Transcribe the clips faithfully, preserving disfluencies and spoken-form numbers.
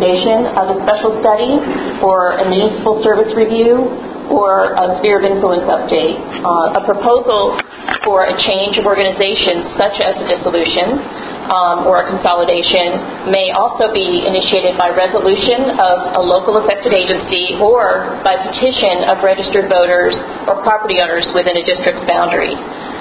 organization of a special study or a municipal service review or a sphere of influence update. Uh, a proposal for a change of organization, such as a dissolution um, or a consolidation, may also be initiated by resolution of a local affected agency or by petition of registered voters or property owners within a district's boundary.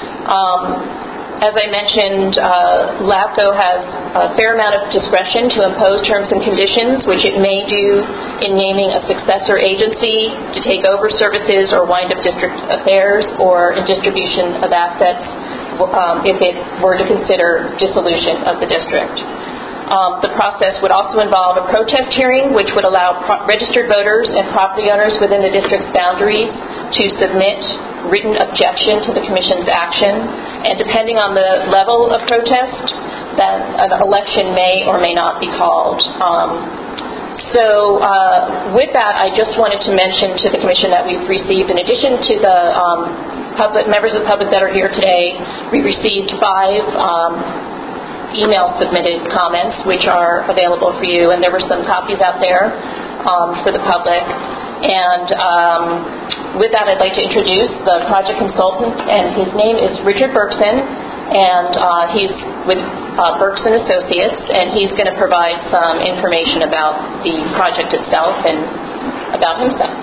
Um, As I mentioned, uh, LAFCO has a fair amount of discretion to impose terms and conditions, which it may do in naming a successor agency to take over services or wind up district affairs, or in distribution of assets um, if it were to consider dissolution of the district. Um, the process would also involve a protest hearing, which would allow pro- registered voters and property owners within the district's boundaries to submit written objection to the Commission's action. And depending on the level of protest, that an election may or may not be called. Um, so uh, with that, I just wanted to mention to the Commission that we've received, in addition to the um, public members of the public that are here today, we received five um, email submitted comments, which are available for you, and there were some copies out there um, for the public. And um, with that, I'd like to introduce the project consultant, and his name is Richard Berkson, and uh, he's with uh, Berkson Associates, and he's going to provide some information about the project itself and about himself.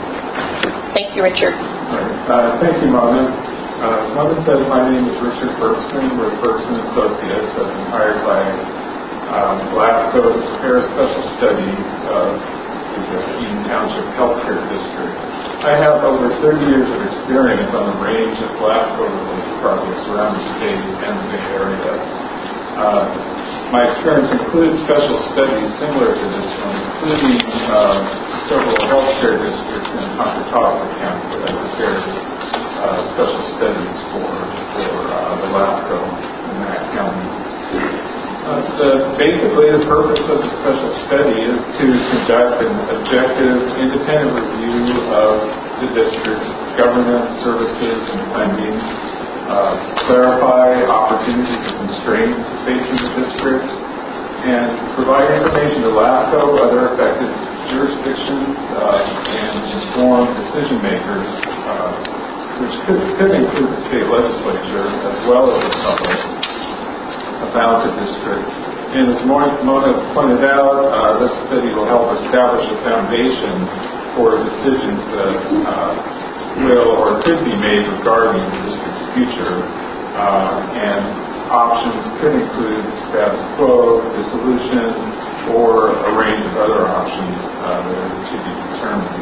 Thank you, Richard. Uh, thank you, Mona. Uh, as Mona said, my name is Richard Berkson. We're Berkson Associates. I've been hired by um, LAFCO to prepare a special study of the Eden Township Healthcare District. I have over thirty years of experience on a range of LAFCO-related projects around the state and the Bay Area. Uh, my experience includes special studies similar to this one, including uh, several healthcare districts in Contra Costa County that I prepared uh, special studies for for uh, the LAFCO in that county. Uh, the, basically, the purpose of the special study is to conduct an objective, independent review of the district's governance, services, and funding, uh, clarify opportunities and constraints facing the district, and provide information to LAFCO, other affected jurisdictions, uh, and inform decision makers, uh, which could, could include the state legislature as well as the public, about the district. And as Mona pointed out, uh, this study will help establish a foundation for decisions that uh, will or could be made regarding the district's future. Uh, and options could include status quo, dissolution, or a range of other options uh, that are to be determined.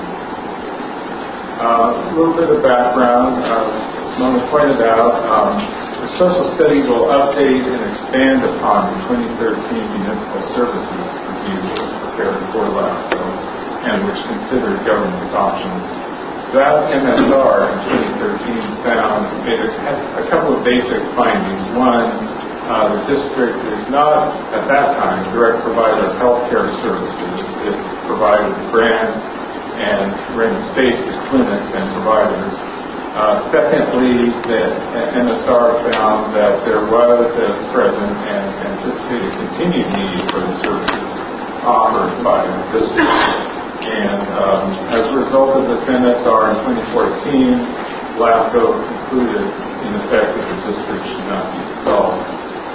Uh, a little bit of background, uh, as Mona pointed out, um, the special study will update and expand upon the twenty thirteen Municipal Services Review that was prepared for LAFCO and which considered governance options. That M S R in twenty thirteen found made a, a couple of basic findings. One, uh, the district is not, at that time, a direct provider of health care services. It provided grants and rented space to clinics and providers. Uh, secondly, the M S R found that there was a present and anticipated continued need for the services offered by the district. And um, as a result of this M S R in twenty fourteen, LAFCO concluded, in effect, that the district should not be dissolved.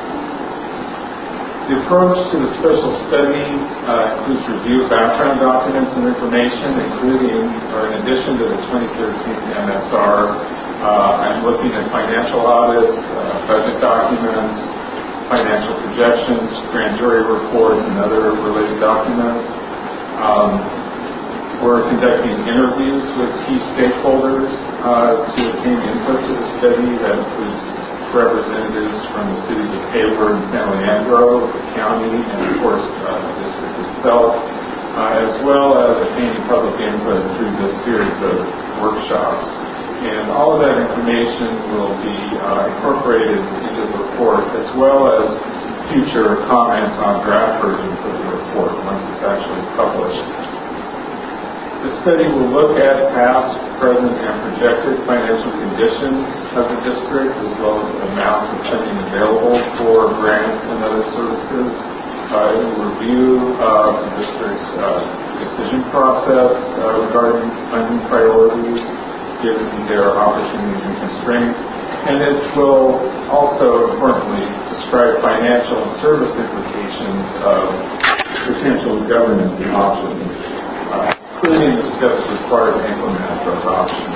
The approach to the special study uh, includes review of background documents and information, including, or in addition to the twenty thirteen M S R, uh, I'm looking at financial audits, uh, budget documents, financial projections, grand jury reports, and other related documents. Um, we're conducting interviews with key stakeholders uh, to obtain input to the study. That includes representatives from the cities of Hayward and San Leandro, the county, and of course uh, the district itself, uh, as well as obtaining public input through this series of workshops. And all of that information will be uh, incorporated into the report, as well as future comments on draft versions of the report once it's actually published. The study will look at past, present, and projected financial conditions of the district, as well as amounts of funding available for grants and other services. uh, it will review uh, the district's uh, decision process uh, regarding funding priorities, given their opportunities and constraints. And it will also, importantly, describe financial and service implications of potential governance options, uh, including the steps required to implement those options.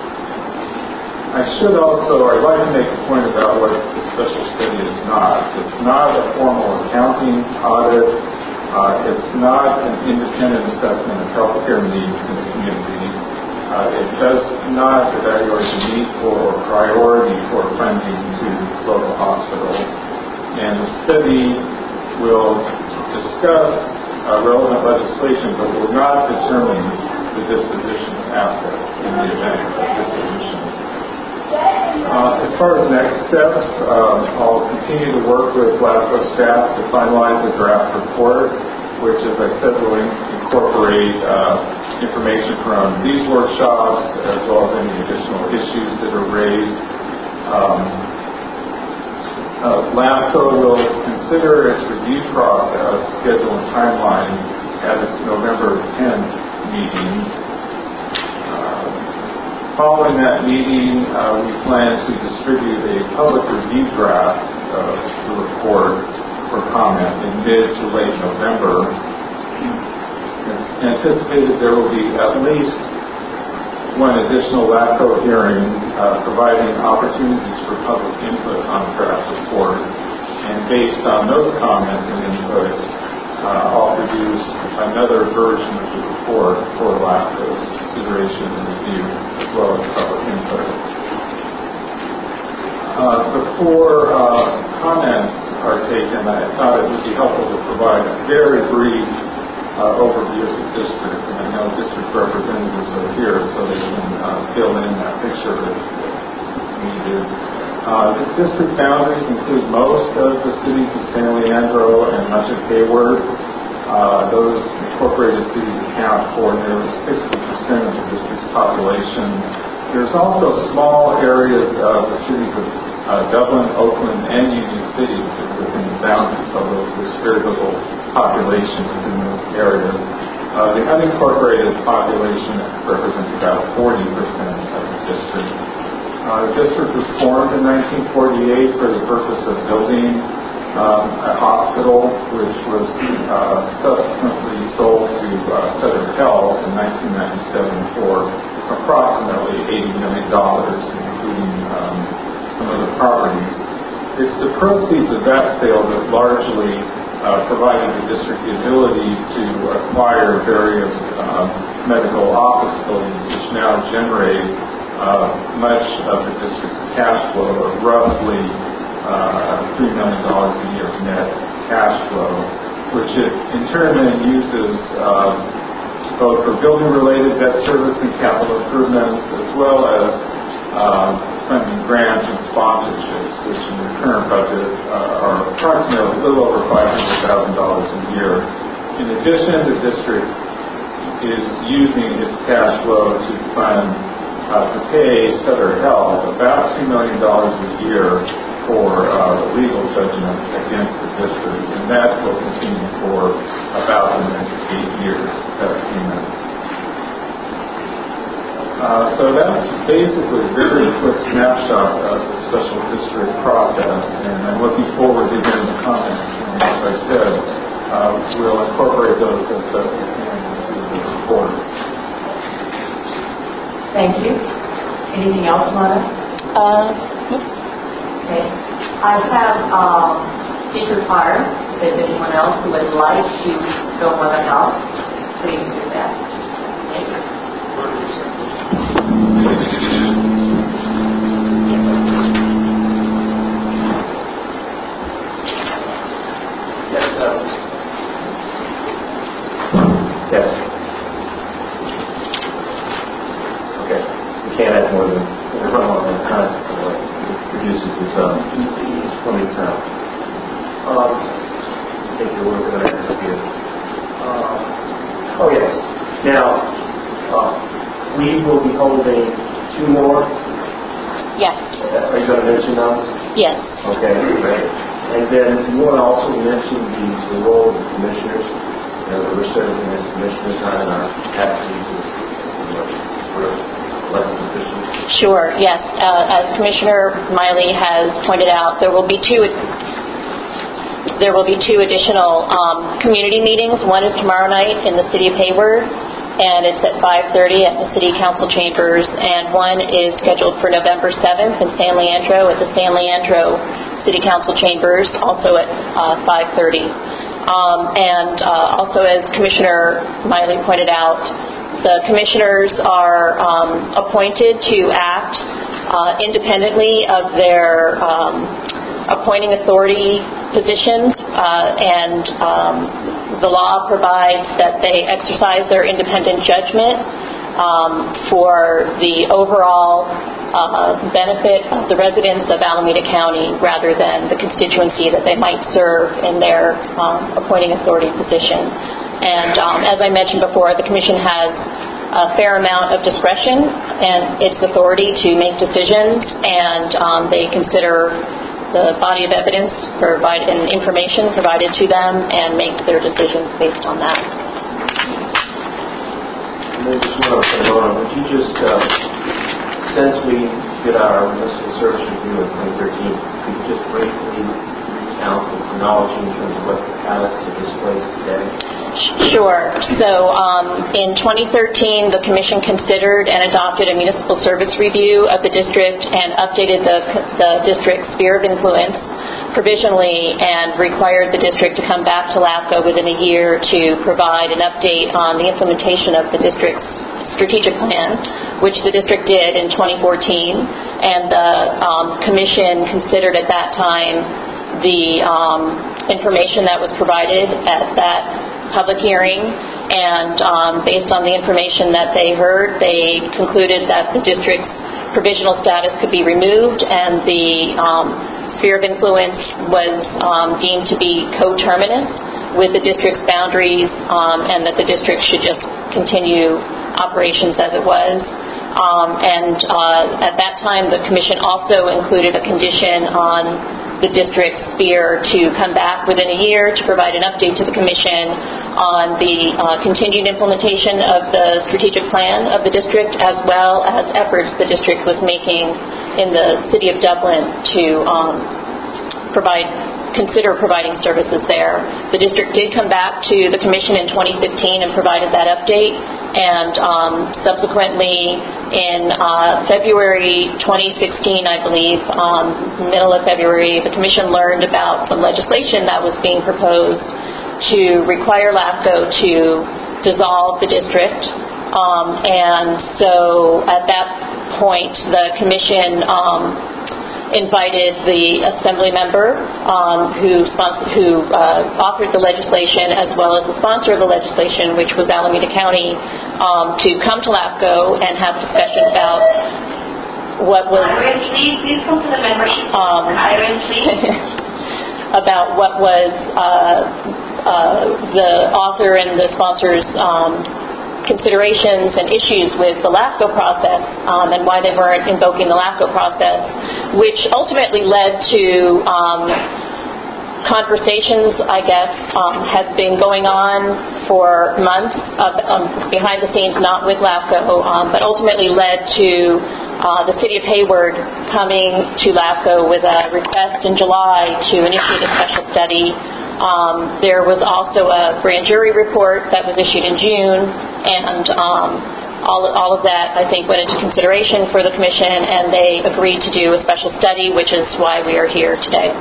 I should also, I'd like to make a point about what the special study is not. It's not a formal accounting audit. Uh, it's not an independent assessment of healthcare needs in the community. Uh, it does not evaluate the need for or priority for funding to local hospitals. And the study will discuss uh, relevant legislation, but will not determine the disposition of assets in the event of dissolution. Uh, as far as next steps, um, I'll continue to work with LAFCO staff to finalize a draft report, which, as I said, will incorporate uh, information from these workshops as well as any additional issues that are raised. Um, uh, LAFCO will consider its review process, schedule, and timeline at its November tenth meeting. Following that meeting, uh, we plan to distribute a public review draft of the report for comment in mid to late November. It's anticipated there will be at least one additional LAFCO hearing uh, providing opportunities for public input on the draft report. And based on those comments and input, uh, I'll produce another version of the report for LAFCO's consideration and review, as well as public input. Uh, before uh, comments are taken, I thought it would be helpful to provide a very brief uh, overview of the district. And I know district representatives are here, so they can uh, fill in that picture if needed. Uh, the district boundaries include most of the cities of San Leandro and much of Hayward. Uh, those incorporated cities account for nearly sixty percent of the district's population. There's also small areas of the cities of uh, Dublin, Oakland, and Union City within the boundaries, although there's very little population within those areas. Uh, the unincorporated population represents about forty percent of the district. Uh, the district was formed in nineteen forty-eight for the purpose of building um, a hospital, which was uh, subsequently sold to uh, Southern Health in nineteen ninety-seven for approximately eighty million dollars, including um, some of the properties. It's the proceeds of that sale that largely uh, provided the district the ability to acquire various uh, medical office buildings, which now generate Uh, much of the district's cash flow, of roughly uh, three million dollars a year of net cash flow, which it in turn then uses uh, both for building-related debt service and capital improvements, as well as uh, funding grants and sponsorships, which in the current budget uh, are approximately a little over five hundred thousand dollars a year. In addition, the district is using its cash flow to fund Uh, to pay Sutter Health about two million dollars a year for uh, legal judgment against the district, and that will continue for about the next eight years, that payment. Uh, so that's basically a very quick snapshot of the special district process, and I'm looking forward to hearing the comments. And as I said, uh, we'll incorporate those as best we can into the report. Thank you. Anything else, Mona? Uh, Okay. I have um, speaker card. If anyone else who would like to fill one of out, please do that. Thank you. Yes. Uh, yes. Okay. We can't have more than one time. It produces its own. twenty sound. Um, I think you're working on that here. Uh, oh, yes. Now, uh, we will be holding two more. yes. Uh, are you going to mention those? Yes. Okay, great. And then you want to also mention the, the role of the commissioners. You know, that we're serving as commissioners, not in our capacity to, you know, for elected officials. Sure, yes. Uh, as Commissioner Miley has pointed out, there will be two there will be two additional um, community meetings. One is tomorrow night in the city of Hayward, and it's at five thirty at the City Council chambers, and one is scheduled for November seventh in San Leandro at the San Leandro City Council chambers, also at uh, five thirty. Um, and uh, also, as Commissioner Miley pointed out, the commissioners are um, appointed to act uh, independently of their um, appointing authority positions, uh, and um, the law provides that they exercise their independent judgment um, for the overall uh, benefit of the residents of Alameda County rather than the constituency that they might serve in their um, appointing authority position. And um, as I mentioned before, the Commission has a fair amount of discretion and its authority to make decisions, and um, they consider the body of evidence provide, and information provided to them and make their decisions based on that. And then just one other thing, Laura, would you just, uh, since we did our municipal service review in twenty thirteen, could you just briefly recount the chronology in terms of what got us to this place today? Sure. So um, in twenty thirteen, the Commission considered and adopted a municipal service review of the district and updated the, the district's sphere of influence provisionally and required the district to come back to LAFCO within a year to provide an update on the implementation of the district's strategic plan, which the district did in twenty fourteen, and the um, Commission considered at that time the um, information that was provided at that public hearing, and um, based on the information that they heard, they concluded that the district's provisional status could be removed and the um, sphere of influence was um, deemed to be coterminous with the district's boundaries, um, and that the district should just continue operations as it was. Um, and uh, at that time, the Commission also included a condition on the district's sphere to come back within a year to provide an update to the Commission on the uh, continued implementation of the strategic plan of the district, as well as efforts the district was making in the city of Dublin to um, provide consider providing services there. The district did come back to the Commission in twenty fifteen and provided that update, and um, subsequently in uh, February twenty sixteen, I believe, um, middle of February, the Commission learned about some legislation that was being proposed to require LAFCO to dissolve the district, um, and so at that point the Commission um, invited the assembly member um, who, sponsor, who uh, authored the legislation, as well as the sponsor of the legislation, which was Alameda County, um, to come to LAFCO and have discussion about what was Irene, please, please come to the membership. um, Irene, please. about what was uh, uh, the author and the sponsor's um, considerations and issues with the LAFCO process, um, and why they weren't invoking the LAFCO process, which ultimately led to um, conversations, I guess, um, had been going on for months uh, um, behind the scenes, not with LAFCO, um, but ultimately led to uh, the City of Hayward coming to LAFCO with a request in July to initiate a special study. Um, there was also a grand jury report that was issued in June, and um, all, all of that, I think, went into consideration for the Commission, and they agreed to do a special study, which is why we are here today.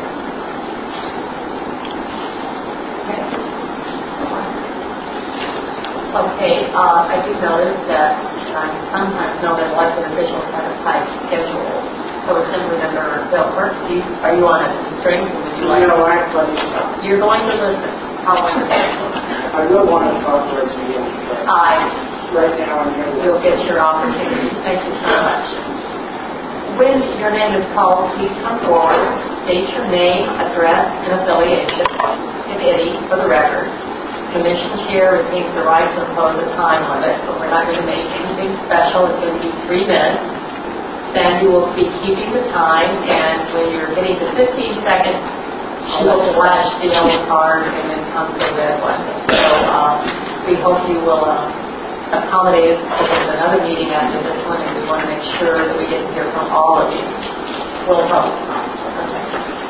Okay, uh, I do notice that um, sometimes known as elected officials have a tight schedule. So Assembly Member Bill Burke, you, are you on a string? Would you like? No, actually, You're going to listen. How wonderful. I will want to talk towards the end, but I, right now I'm here. you'll get your opportunity. Thank you so much. When your name is called, please come forward. State your name, address, and affiliation, if any, for the record. Commission chair retains the right to impose a time limit, but we're not going to make anything special. It's going to be three minutes. Then you will be keeping the time, and when you're getting to fifteen seconds, she will flash the yellow card and then come to the red one. So uh, we hope you will uh, accommodate us. There's another meeting after this one, and we want to make sure that we get to hear from all of you. We'll host. Okay.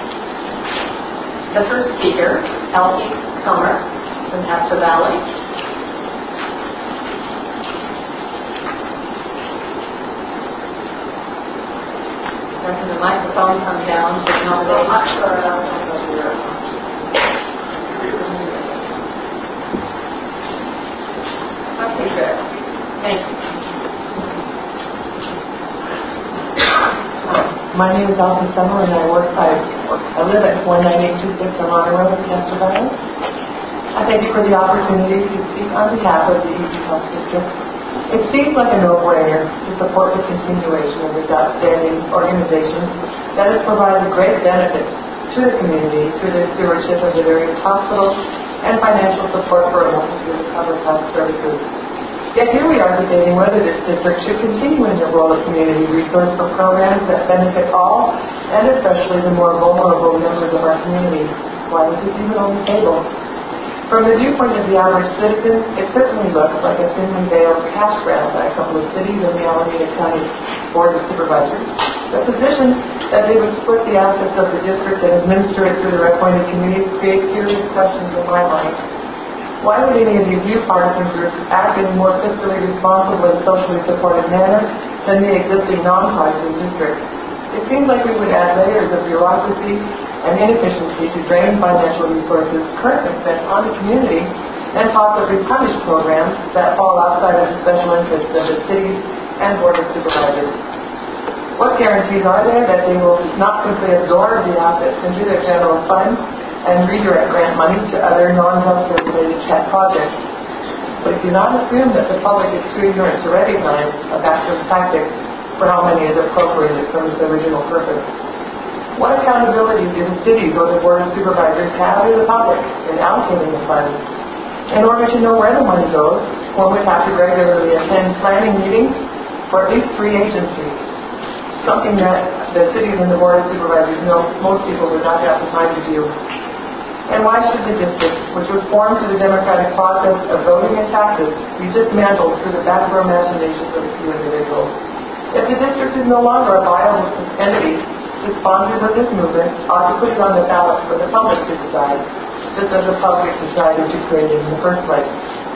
The first speaker, Elsie Summer from Castro Valley. When the microphone comes down to accommodate. Okay, good. Thank you. My name is Elsie Summer, and I work. I, I live at one nine eight two six Amana Road in Castro Valley. I thank you for the opportunity to speak on behalf of the Easy Health District. It seems like a no-brainer to support the continuation of this outstanding organization that has provided great benefits to the community through the stewardship of the various hospitals and financial support for a multitude of covered health services. Yet here we are debating whether this district should continue in the role of community resource for programs that benefit all, and especially the more vulnerable members of our community. Why is this even on the table? From the viewpoint of the average citizen, it certainly looks like a thinly veiled cash grab by a couple of cities and the Alameda County Board of Supervisors. The position that they would split the assets of the district and administer it through their appointed committees creates serious questions in my mind. Why would any of these new partisan groups act in a more fiscally responsible and socially supported manner than the existing non-partisan district? It seems like we would add layers of bureaucracy and inefficiency to drain financial resources currently spent on the community and possibly punish programs that fall outside of the special interests of the cities and Board of Supervisors. What guarantees are there that they will not simply absorb the assets into their general fund and redirect grant money to other non-healthcare related CHAT projects? But do not assume that the public is too ignorant to recognize a backroom tactic for how money is appropriated from its original purpose. What accountability do the cities or the Board of Supervisors have to the public in allocating the funds? In order to know where the money goes, one would have to regularly attend planning meetings for at least three agencies, something that the cities and the Board of Supervisors know most people would not have the time to do. And why should the district, which was formed through the democratic process of voting and taxes, be dismantled through the backroom machinations of a few individuals? If the district is no longer a viable entity, the sponsors of this movement ought to put it on the ballot for the public to decide, just as the public decided to create it in the first place.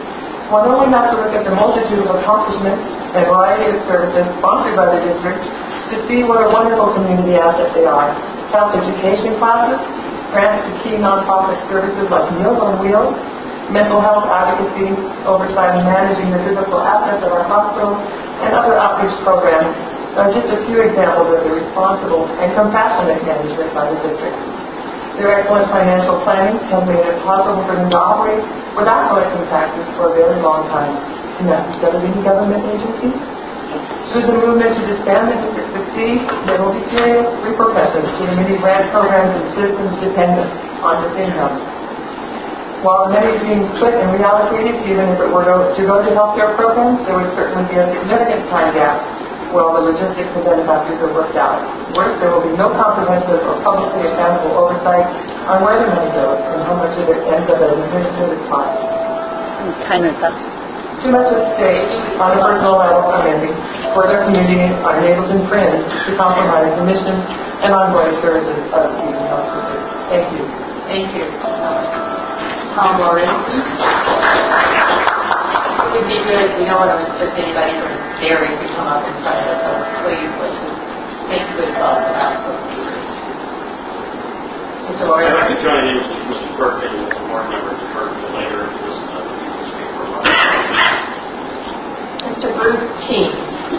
One only has to look at the multitude of accomplishments and variety of services sponsored by the district to see what a wonderful community asset they are. Health education classes, grants to key nonprofit services like Meals on Wheels, mental health advocacy, oversight and managing the physical assets of our hospitals, and other outreach programs are just a few examples of the responsible and compassionate management by the district. Their excellent financial planning has made it possible for them to operate without collecting taxes for a very long time. Can that be said of any government agency? Should the movement to disband the district succeed, there will be serious repercussions to the many grant programs and citizens dependent on this income. While the money is being split and reallocated, even if it were to, to go to healthcare programs, there would certainly be a significant time gap while the logistics and benefactors are worked out. Worse, there will be no comprehensive or publicly accountable oversight on where the money goes and how much of it ends up as administrative cost. Time is up. Too much at stake on a personal level of ending for their community, our neighbors and friends to compromise the mission and ongoing services of the Easy Health District. Thank you. Thank you. Tom Lawrence. It would be good, we don't want to restrict anybody from daring to come up and front of us, so please let's think good thoughts about those speakers. Mister Lawrence. I'd like to join in with Mister Perkins and some more members of Perkins later to listen to other people speak for a while. Mister Bruce King.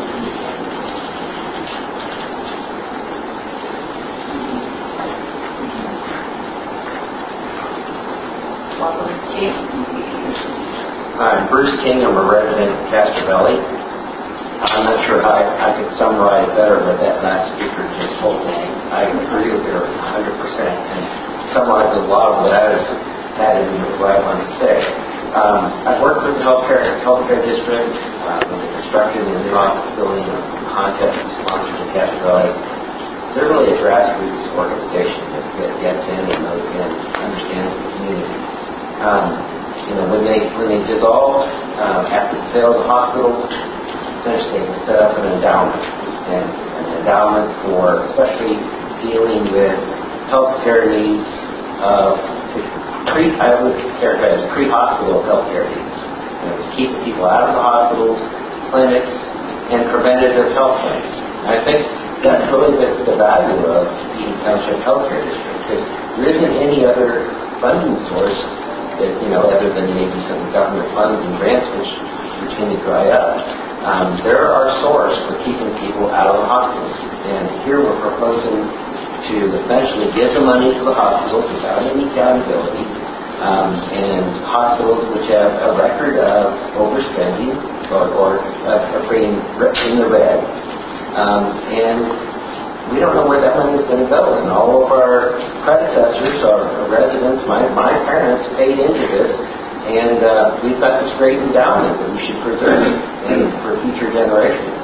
Welcome, Mister King. I'm Bruce King. I'm a resident of Castro Valley. I'm not sure how I, I could summarize better what that last speaker just told me. I agree with her one hundred percent and summarize a lot of what I was added into what I want to say. Um, I've worked with the healthcare, healthcare district, uh, with the construction of the new office building, of contest sponsors in Castro Valley. they're really a grassroots organization that, that gets in and, knows, and understands the community. Um, you know, when they when they dissolved uh, after the sale of the hospital, essentially they set up an endowment, and an endowment for especially dealing with healthcare needs of pre I would characterize as pre-hospital healthcare needs. You know, just keeping people out of the hospitals, clinics, and preventative health clinics. And I think that's really the, the value of the Township Healthcare District, because there isn't any other funding source that, you know, other than maybe some government funds and grants which routinely dry up. Um, they're our source for keeping people out of the hospitals. And here we're proposing to essentially give the money to the hospitals without any accountability, um, and hospitals which have a record of overspending or, or uh, being in the red. Um, and we don't know where that money is going to go. And all of our predecessors, our residents, my, my parents paid into this, and uh, we've got this great endowment that we should preserve and for future generations.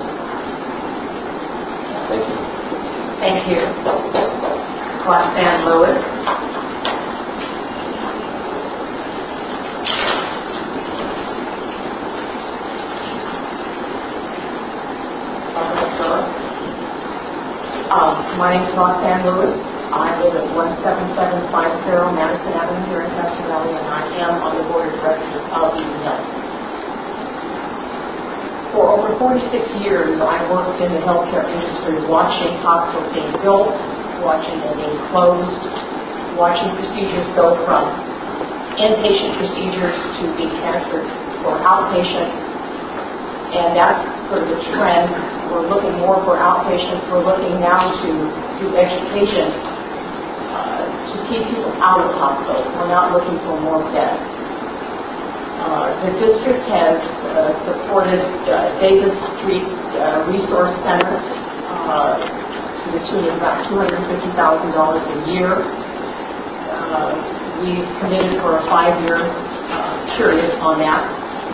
Thank you. Thank you. Roxanne Lewis. Um, my name is Roxanne Lewis. I live at one seven seven five zero Madison Avenue here in Castro Valley, and I am on the board of directors of Eden Health. For over forty-six years, I worked in the healthcare industry, watching hospitals being built, watching them being closed, watching procedures go from inpatient procedures to being transferred for outpatient. And that's sort of the trend. We're looking more for outpatients. We're looking now to do education uh, to keep people out of the hospital. We're not looking for more beds. Uh, the district has uh, supported uh, Davis Street uh, Resource Center uh, to the tune of about two hundred fifty thousand dollars a year. Uh, we've committed for a five-year uh, period on that.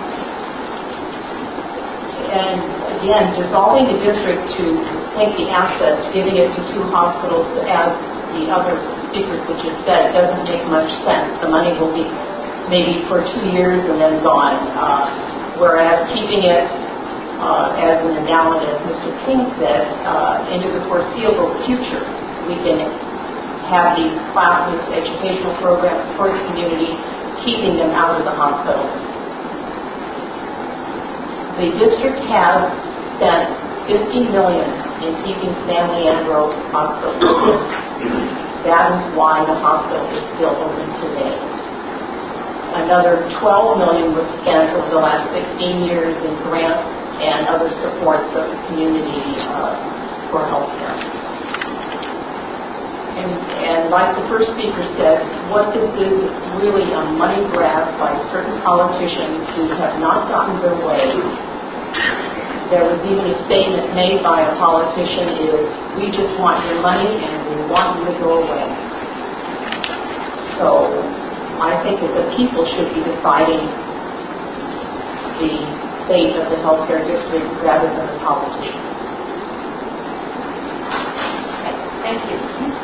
And again, dissolving the district to take the assets, giving it to two hospitals, as the other speakers that just said, doesn't make much sense. The money will be maybe for two years and then gone. Uh, whereas keeping it uh, as an endowment, as Mister King said, uh, into the foreseeable future, we can have these classes, educational programs for the community, keeping them out of the hospital. The district has spent fifty million dollars in keeping San Leandro Hospital open. That is why the hospital is still open today. Another twelve million dollars was spent over the last sixteen years in grants and other supports of the community uh, for health care. And, and like the first speaker said, what this is, is really a money grab by certain politicians who have not gotten their way. There was even a statement made by a politician is, we just want your money and we want you to go away. So I think that the people should be deciding the fate of the healthcare district rather than the politician. Thank you.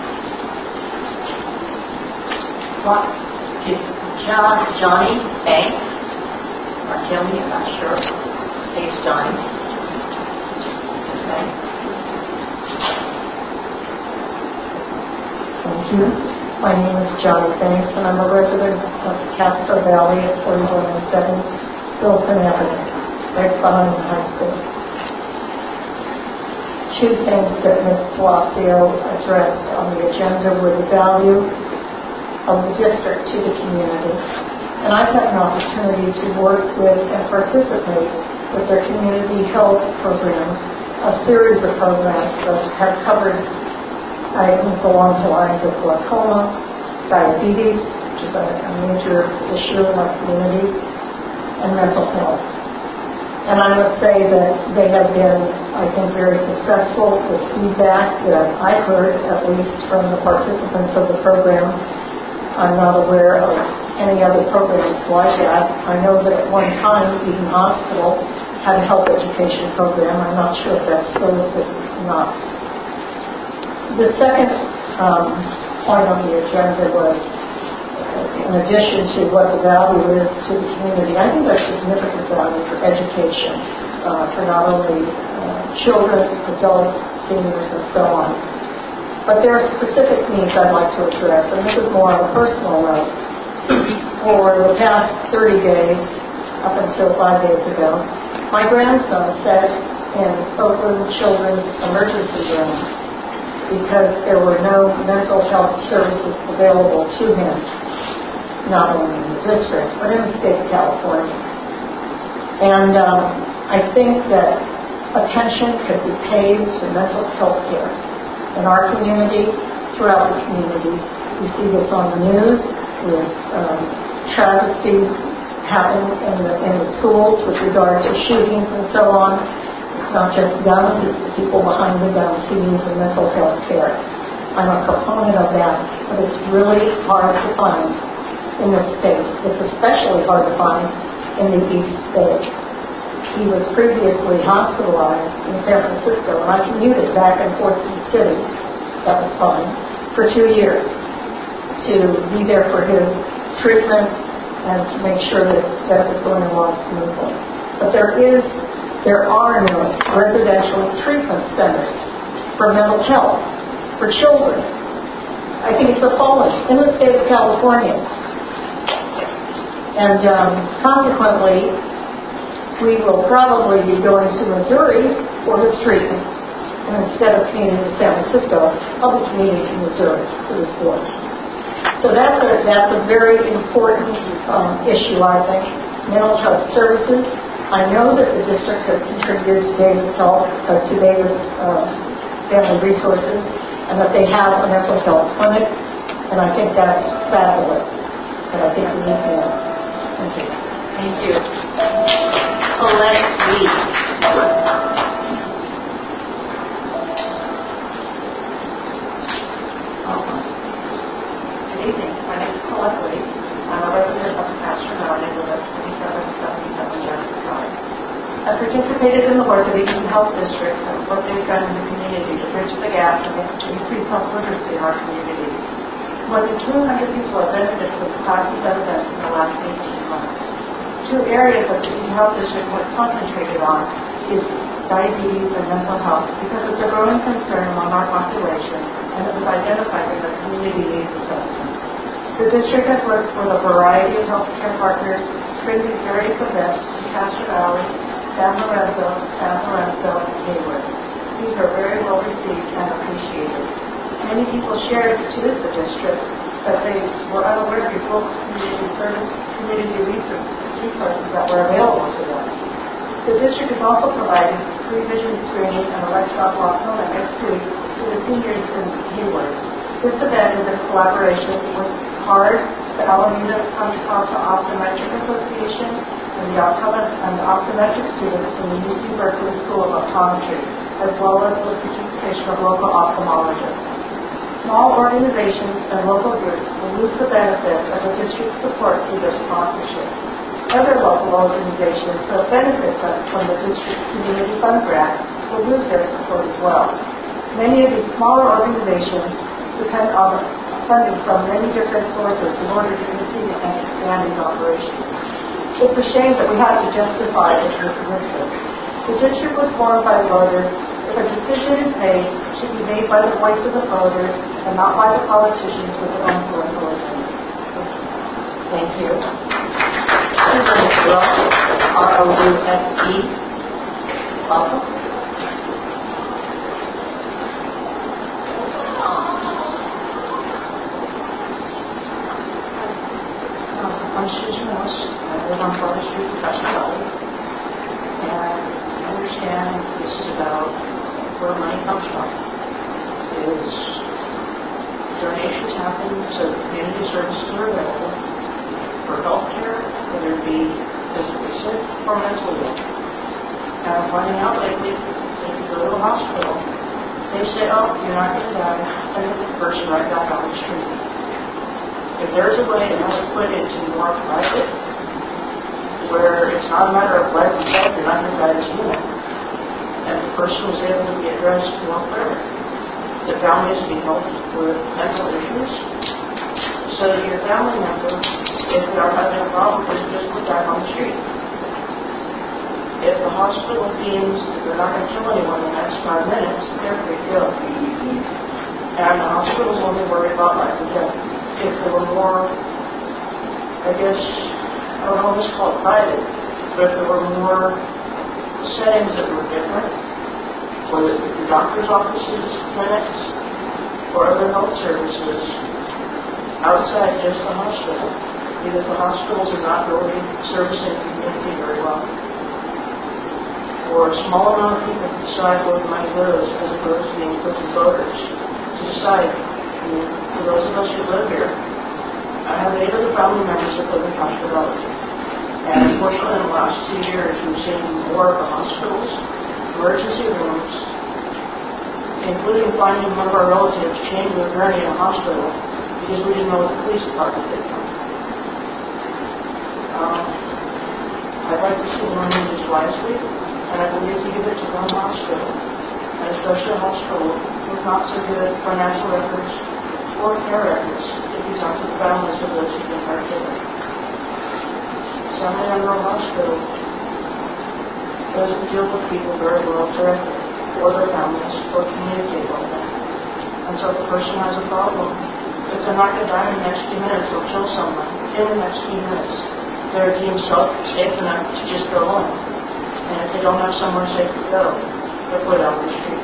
What? John, Johnny Banks, or Jimmy, I'm not sure. I think it's Johnny. Okay. Thank you. My name is Johnny Banks, and I'm a resident of Castro Valley at forty-one oh seven Wilson Avenue, right behind the high school. Two things that Miz Palacio addressed on the agenda were the value of the district to the community. And I've had an opportunity to work with and participate with their community health programs, a series of programs that have covered items along the lines of glaucoma, diabetes, which is a, a major issue in our communities, and mental health. And I must say that they have been, I think, very successful with feedback that I've heard, at least from the participants of the program. I'm not aware of any other programs like that. I know that at one time, Eden Hospital had a health education program. I'm not sure if that still exists or not. the second um, point on the agenda was, uh, in addition to what the value is to the community, I think there's significant value for education uh, for not only uh, children, adults, seniors, and so on. But there are specific needs I'd like to address, and this is more on a personal note. For the past thirty days, up until five days ago, my grandson sat in Oakland Children's Emergency Room because there were no mental health services available to him, not only in the district, but in the state of California. And um, I think that attention could be paid to mental health care in our community, throughout the communities. We see this on the news with um, travesty happening in the, in the schools with regard to shootings and so on. It's not just guns, it's the people behind the guns who need the mental health care. I'm a proponent of that, but it's really hard to find in this state. It's especially hard to find in the East Bay. He was previously hospitalized in San Francisco, and I commuted back and forth to the city, that was fine, for two years to be there for his treatment and to make sure that that was going along smoothly. But there is, there are no residential treatment centers for mental health for children. I think it's appalling in the state of California. And um, consequently, we will probably be going to Missouri for his treatment. And instead of commuting to San Francisco, I'll be commuting to Missouri for this board. So that's a, that's a very important um, issue, I think. Mental health services. I know that the district has contributed to David's Health, uh, to David's uh, Family Resources, and that they have a mental health clinic, and I think that's fabulous. But I think we need more. Thank you. Thank you. Colette Lee. Good evening. My name is Colette Lee. I'm a resident of the Castro Valley and live at twenty-seven seventy-seven Jackson Drive. I participated in the work of the Eaton Health District and what they've done in the community to bridge the gap and increase health literacy in our community. More than two hundred people have benefited from the classes and events in the last eighteen months. Two areas that the Eaton Health District has concentrated on is diabetes and mental health because it's a growing concern among our population and it was identified in the community needs assessment. The district has worked with a variety of healthcare partners, bringing various events to Castro Valley, San Lorenzo, San Lorenzo, and Hayward. These are very well received and appreciated. Many people shared to the district that they were unaware of these local community service, community resources that were available to them. The district is also providing free vision screening and electronic glaucoma next week to the seniors in Hayward. This event is in collaboration with C A R D, the Alameda Contra Optometric Association, and the, optomet- and the optometric students from the U C Berkeley School of Optometry, as well as with participation of local ophthalmologists. Small organizations and local groups will lose the benefit of the district's support through their sponsorship. Other local organizations who have benefited from the district's community fund grant will lose their support as well. Many of these smaller organizations depend on funding from many different sources in order to continue and expand these operations. It's a shame that we have to justify this dismissal. The district was formed by voters. If a decision is made, it should be made by the voice of the voters and not by the politicians with their own political agenda. Thank you. Susan Rouse, R O U S E. Welcome. I'm Susan Ross. I live on Florida Street, Castro Valley. And I understand this is about where money comes from. Is donations happen so that community services are available for health care, whether it be physically sick or mentally ill. And I'm finding out lately that if you go to a hospital, they say, oh, you're not going to die, and put the person right back on the street. If there's a way to have it put into more private, where it's not a matter of life and death, you're not going to die as human, and the person was able to be addressed more clearly. that families be helped with mental issues, so that your family member, if they are having a problem, is just put back on the street. If the hospital deems that they're not going to kill anyone in the next five minutes, they're free to go. And the hospital's only worried about life and death. If there were more, I guess, I don't know if it's called private, but if there were more settings that were different, whether it be doctor's offices, clinics, or other health services outside just the hospital, because the hospitals are not really servicing the community very well. For a small amount of people to decide where the money goes as opposed to being put to voters to decide. I mean, for those of us who live here, I have eight other family members that live in hospitality. And unfortunately, in the last two years, we've seen more of the hospitals, emergency rooms, including finding one of our relatives chained to a gurney in a hospital because we didn't know what the police department did. Um, I'd like to see the money used wisely, and I believe to give it to one hospital, and especially a hospital with not so good financial records or care records, if you talk to the families of those who've been hurt children. San Leandro Hospital doesn't deal with people very well directly, or their families, or communicate with them. And so if a person has a problem, if they're not going to die in the next few minutes or kill someone in the next few minutes, they're deemed safe enough to just go home. And if they don't have somewhere safe to go, they're put out on the street.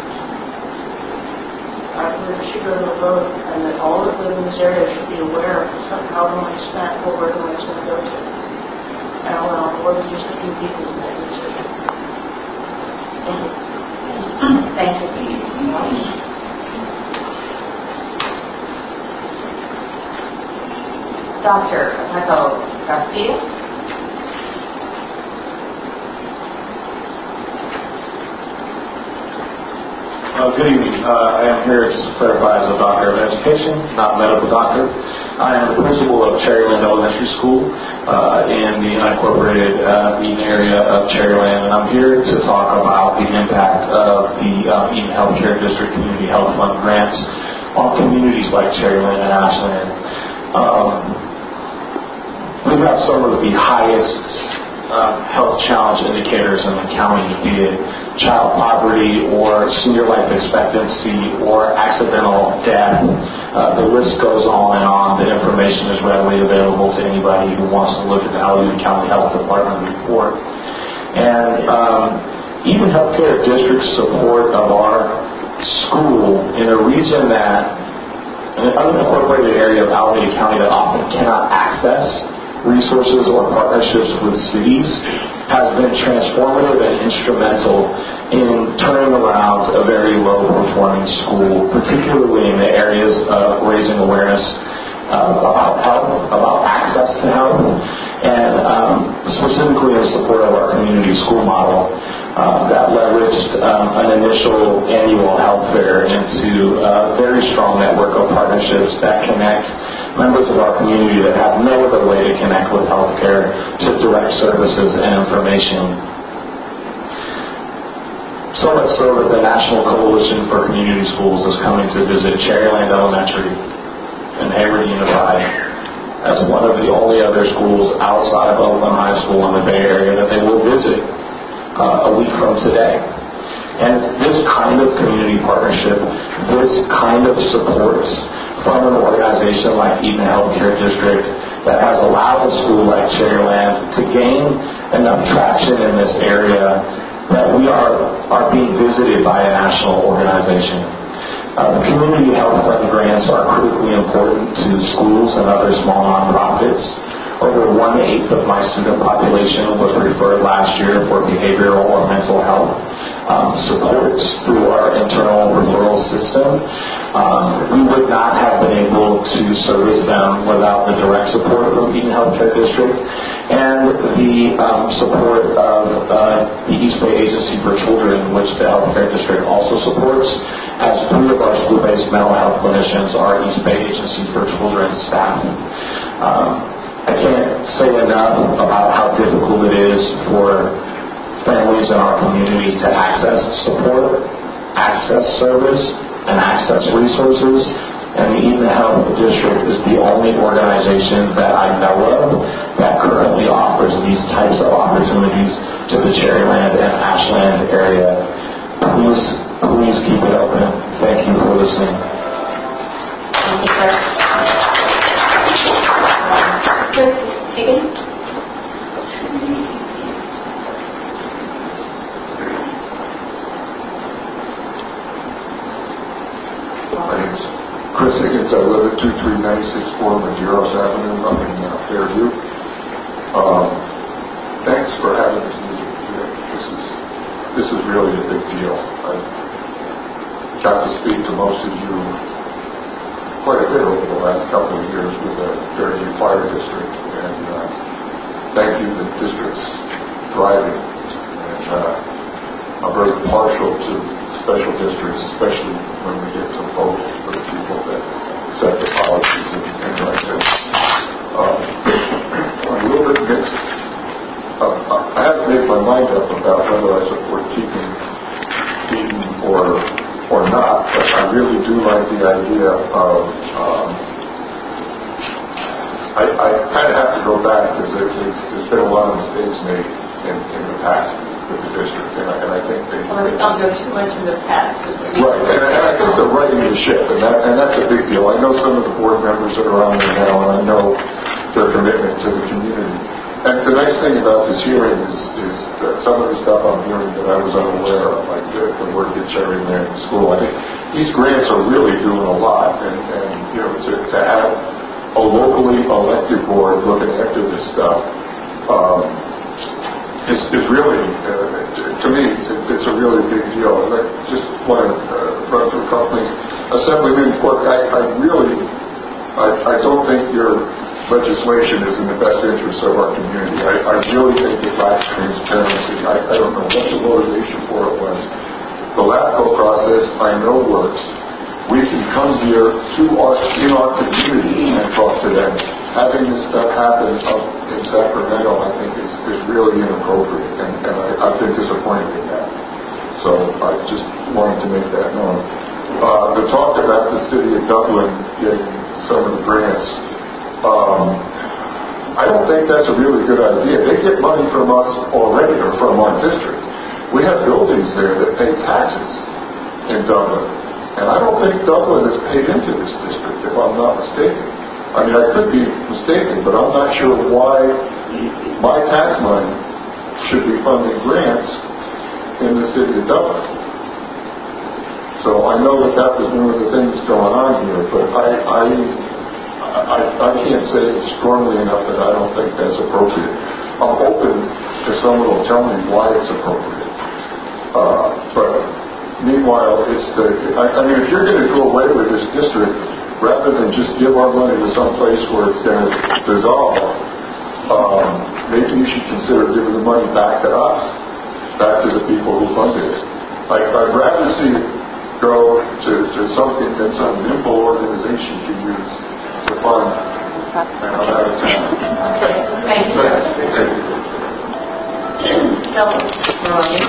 I believe we should go to a vote, and that all that live in this area should be aware of how the money is spent, or where the money is going to go to. And allow more than just a few people to make a decision. Thank you. Thank you. Doctor Paco Garcia. Uh, good evening. Uh, I am here just to clarify as a doctor of education, not a medical doctor. I am the principal of Cherryland Elementary School uh, in the unincorporated uh, Eden area of Cherryland, and I'm here to talk about the impact of the uh, Eden Healthcare District Community Health Fund grants on communities like Cherryland and Ashland. Um, we've got some of the highest Uh, health challenge indicators in the county, be it child poverty or senior life expectancy or accidental death. Uh, the list goes on and on. The information is readily available to anybody who wants to look at the Alameda County Health Department report. And um, even Healthcare District's support of our school in a region that, in an unincorporated area of Alameda County that often cannot access resources or partnerships with cities, has been transformative and instrumental in turning around a very low-performing school, particularly in the areas of raising awareness uh, about health, about access to health, and um, specifically in support of our community school model uh, that leveraged um, an initial annual health fair into a very strong network of partnerships that connect members of our community that have no other way to connect with healthcare to direct services and information. So much so that the National Coalition for Community Schools is coming to visit Cherryland Elementary and Hayward Unified as one of the only other schools outside of Oakland High School in the Bay Area that they will visit uh, a week from today. And it's this kind of community partnership, this kind of support from an organization like Eden Healthcare District that has allowed a school like Cherryland to gain enough traction in this area that we are, are being visited by a national organization. Uh, the community health fund grants are critically important to schools and other small nonprofits. Over one-eighth of my student population was referred last year for behavioral or mental health um, supports through our internal referral system. Um, we would not have been able to service them without the direct support from Eden Healthcare District and the um, support of uh, the East Bay Agency for Children, which the Healthcare District also supports, as three of our school-based mental health clinicians are East Bay Agency for Children staff. Um, I can't say enough about how difficult it is for families in our community to access support, access service, and access resources. And the Eden Health District is the only organization that I know of that currently offers these types of opportunities to the Cherryland and Ashland area. Please, please keep it open. Thank you for listening. Thank you, Chris. Chris Higgins? My name's Chris Higgins. I live at two three nine six four Maderos Avenue up in uh, Fairview. Um, thanks for having this meeting here. This is this is really a big deal. I got to speak to most of you quite a bit over the last couple of years with the Fairview Fire District, and uh, thank you. The district's thriving, and uh, I'm very partial to special districts, especially when we get to vote for the people that set the policies and things like that. Um, I'm a little bit mixed. Uh, I haven't made my mind up about whether I support keeping Eden or or not, but I really do like the idea of. Um, I, I kind of have to go back because there's, there's been a lot of mistakes made in, in the past with the district, and I, and I think they. Well, I'll go too much in the past. Right, and, and I think they're righting the ship, and that and that's a big deal. I know some of the board members that are on there now, and I know their commitment to the community. And the nice thing about this hearing is, is that some of the stuff I'm hearing that I was unaware of, like the, the work at Cherryland School. I think these grants are really doing a lot, and, and you know, to, to have a locally elected board looking after this stuff um, is, is really, uh, to me, it's, it's a really big deal. And I just want to uh, run through a couple things. Assemblyman Quirk, I, I really, I, I don't think your legislation is in the best interest of our community. I, I really think it lacks transparency. I, I don't know what the motivation for it was. The LAPCO process, I know works. We can come here to our, in our community and talk to them. Having this stuff happen up in Sacramento, I think, is, is really inappropriate, and, and I, I've been disappointed in that. So I just wanted to make that known. Uh, the talk about the city of Dublin getting some of the grants, Um, I don't think that's a really good idea. They get money from us already, or from our district. We have buildings there that pay taxes in Dublin, and I don't think Dublin is paid into this district, if I'm not mistaken. I mean, I could be mistaken, but I'm not sure why my tax money should be funding grants in the city of Dublin. So I know that that was one of the things going on here, but I... I I, I can't say it strongly enough that I don't think that's appropriate. I'm open to someone will tell me why it's appropriate. Uh, but meanwhile, it's the, I, I mean, if you're going to do away with this district, rather than just give our money to some place where it's going to dissolve, um, maybe you should consider giving the money back to us, back to the people who funded it. I, I'd rather see it go to, to something that some nimble organization can use to fund. And I'm out of town. Thank you. Kelly, Ronnie.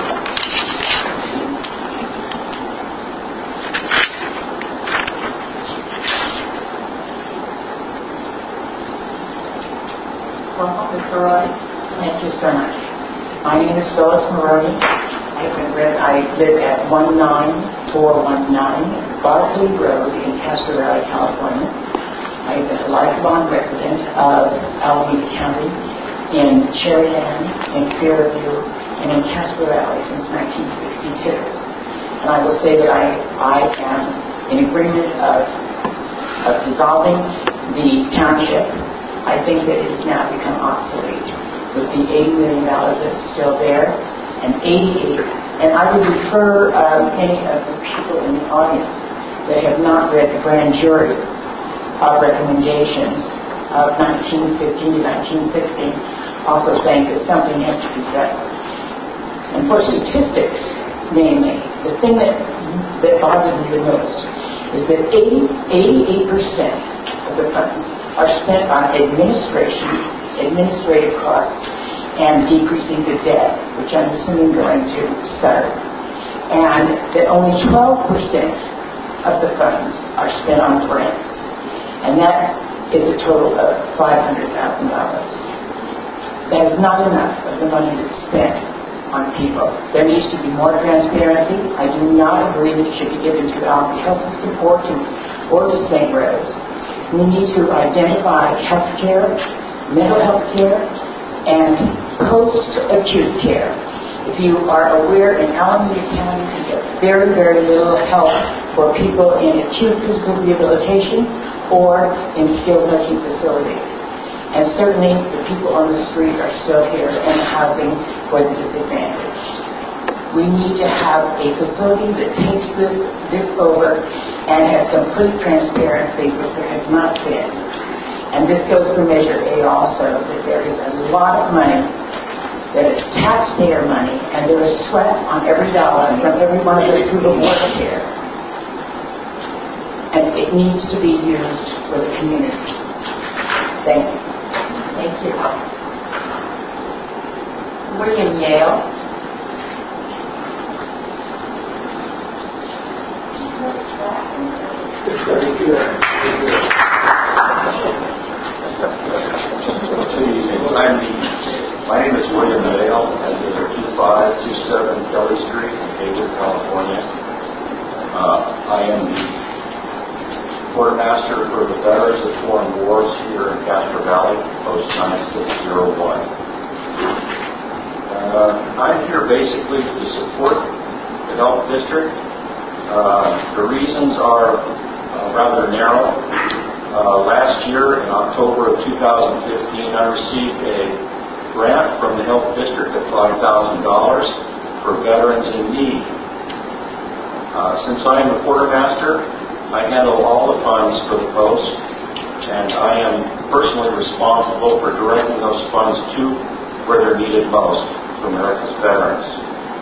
Welcome, Mister Roy. Thank you so much. My name is Phyllis Maroney. I live, I live at one nine four one nine Barclay Road in Castro Valley, California. I've been a lifelong resident of Alameda County, in Cherryland, in Fairview, and in Castro Valley since nineteen sixty-two. And I will say that I, I am in agreement of, of dissolving the township. I think that it has now become obsolete with the eighty million dollars that's still there, and eighty-eight. And I would refer um, any of the people in the audience that have not read the grand jury of recommendations of nineteen fifteen to nineteen sixteen, also saying that something has to be done. And for statistics, namely, the thing that, that bothers me the most is that eighty, eighty-eight percent of the funds are spent on administration, administrative costs, and decreasing the debt, which I'm assuming going to start. And that only twelve percent of the funds are spent on grants, and that is a total of five hundred thousand dollars. That is not enough of the money that's spent on people. There needs to be more transparency. I do not agree that it should be given to Alpha Health System or to, or to Saint Rose. We need to identify health care, mental health care, and post-acute care. If you are aware, in Alameda County, we get very, very little help for people in acute physical rehabilitation or in skilled nursing facilities. And certainly the people on the street are still here and housing for the disadvantaged. We need to have a facility that takes this, this over and has complete transparency, which there has not been. And this goes for Measure A also, that there is a lot of money that is taxpayer money, and there is sweat on every dollar from every one of us who have worked here. And it needs to be used for the community. Thank you. Thank you. William Yale. Very good. I'm My name is William Yale. I live at two five two seven Kelly Street in Hayward, California. Uh, I am the quartermaster for the Veterans of Foreign Wars here in Castro Valley, post nine six zero one. Uh, I'm here basically to support the health district. Uh, the reasons are uh, rather narrow. Uh, last year, in October of two thousand fifteen, I received a grant from the health district of five thousand dollars for veterans in need. Uh, since I am the quartermaster, I handle all the funds for the post, and I am personally responsible for directing those funds to where they're needed most, to America's veterans.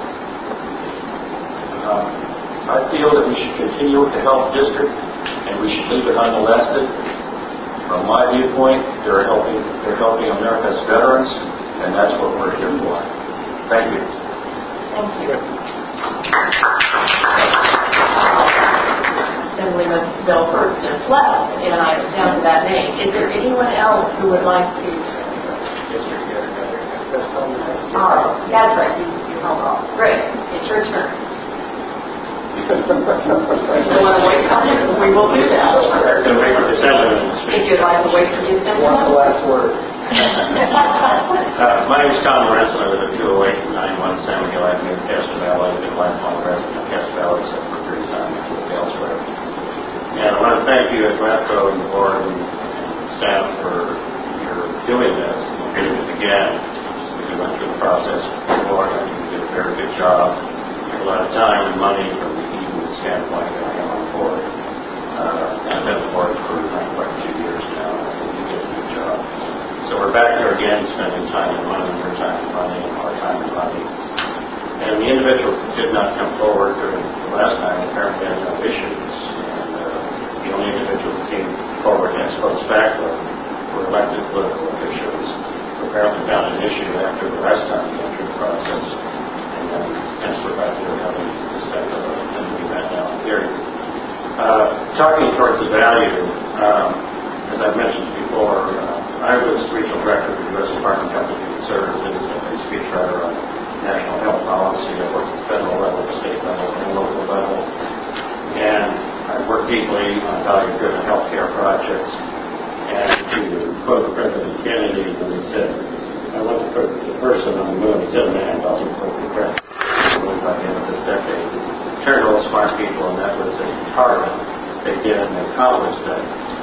Uh, I feel that we should continue with the health district, and we should leave it unmolested. From my viewpoint, they're helping, they're helping America's veterans, and that's what we're here for. Thank you. Thank you. Assemblyman Bill Ferguson left, and I am down to that name. Is there anyone else who would like to? All right, that's right. You, you held off. Great. It's your turn. If you want to wait on it, we will do that. Can wait for the assemblyman. If you'd like to wait for the assemblyman. What's the last word? uh, my name is Tom Lorenzo. I live at two oh eight ninety-one San Miguel Avenue in Castro Valley. I've been a lifelong resident of Castro Valley except for a period of time elsewhere. And I want to thank you at GLADCO and the board and, and staff for your doing this and doing it again. We went through the process before, and I think you did a very good job. Took a lot of time and money from the Eden standpoint, and I am on board. Uh, I've been on board for uh, quite a few years now, and I think you did a good job. So we're back here again, spending time and money, your time and money, and our time and money. And the individuals that did not come forward during the last time apparently had no issues. And uh, the only individuals that came forward ex post facto were elected political officials who apparently found an issue after the last time we went through the process. And then hence we're back here having this type of an event now here. Uh, talking towards the value, um, as I've mentioned before, uh, I was regional director of the U S Department of Health and Human Services, and a speechwriter on national health policy. I worked at the federal level, state level, and local level. And I worked deeply on value-driven healthcare projects. And to quote President Kennedy when he said, I want to put the person on the moon. He said a man, but I'll quote the president by the end of this decade. Turned all smart people, and that was a target they did, and they accomplished that.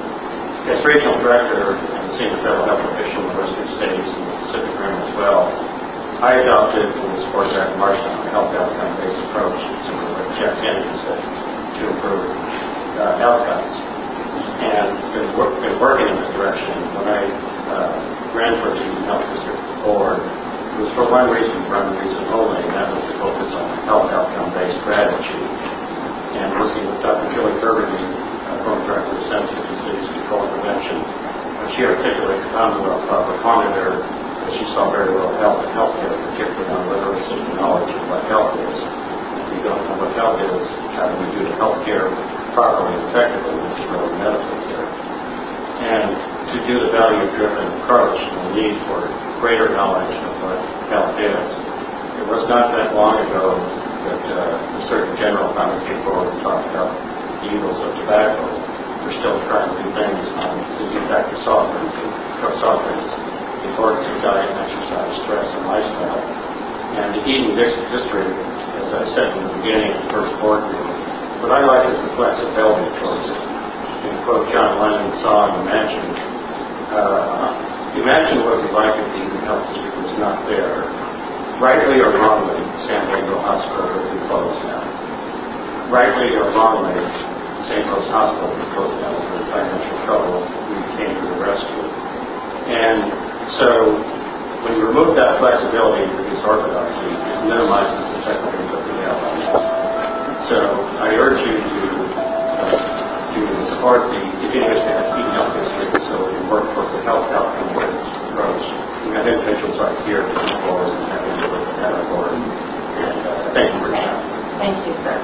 As regional director and senior federal health official in the Western States and the Pacific Rim as well, I adopted and was supported Jack Marshall on a health outcome-based approach, similar to what Jeff Kennedy said, to improve uh, outcomes. And been, work, been working in that direction. When I uh, ran for the health district board, it was for one reason, for one reason only, and that was to focus on health outcome-based strategy. And working with Doctor Julie Kirby, former director of the Centers for Disease Control and Prevention, when she articulated the Commonwealth Club recommended her that she saw very little health in healthcare, particularly on literacy and knowledge of what health is. If we don't know what health is, how do we do the healthcare properly and effectively with really medical care. And to do the value-driven approach and the need for greater knowledge of what health is. It was not that long ago that uh, a certain general finally came forward and talked about the evils of tobacco. We're still trying to do things on the effect of soft drinks, of soft drinks, the importance of diet and exercise, stress, and lifestyle. And the eating history, as I said in the beginning of the first board meeting, what I like is the flexibility towards it. And quote John Lennon's song, Imagine. Uh, imagine what it would be like if the eating health district was not there. Rightly or wrongly, San Diego Hospital would be closed now. Rightly or wrongly, Saint Rose Hospital would be closed down for financial trouble. We came to the rescue. And so, when you remove that flexibility and reduce orthodoxy, it minimizes the technical input we have on that. So, I urge you to, uh, to support the continuous eating health district so we can work towards a health outcome approach. We have individuals like here to come forward and have to look at that board. And uh, thank you for your time. Thank you, sir.